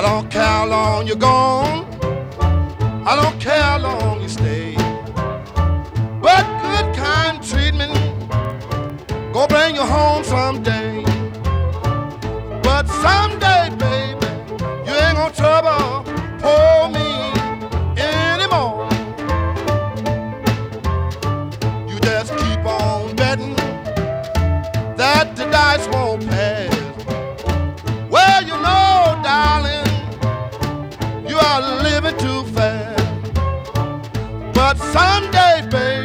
don't care how long you're gone, I don't care how long you stay, but good kind treatment go bring you home someday. But someday, baby, you ain't gonna trouble poor me anymore. You just keep on betting that the dice won't pass. Well, you know, darling, you are living too fast. But someday, baby,